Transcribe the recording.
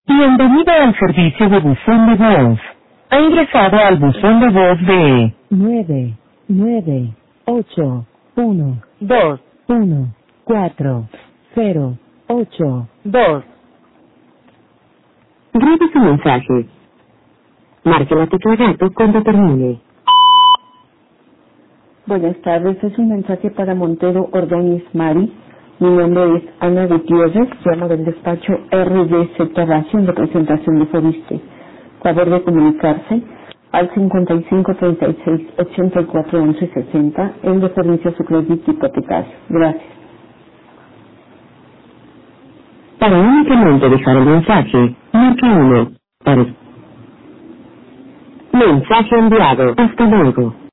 Bienvenido al servicio de buzón de voz. Ha ingresado al buzón de voz de 998-1-4-0-8-2. Grabe su mensaje. Marque la tecla gato cuando termine. Buenas tardes, es un mensaje para Montero Ordóñez Mari. Mi nombre es Ana Gutiérrez, llamo del despacho RDZ Ración de Presentación de Fobiste. Favor de comunicarse al 55 36 84 11 60 en referencia a su crédito hipotecario. Gracias. Para únicamente dejar el mensaje, marque 1. Mensaje enviado. Hasta luego.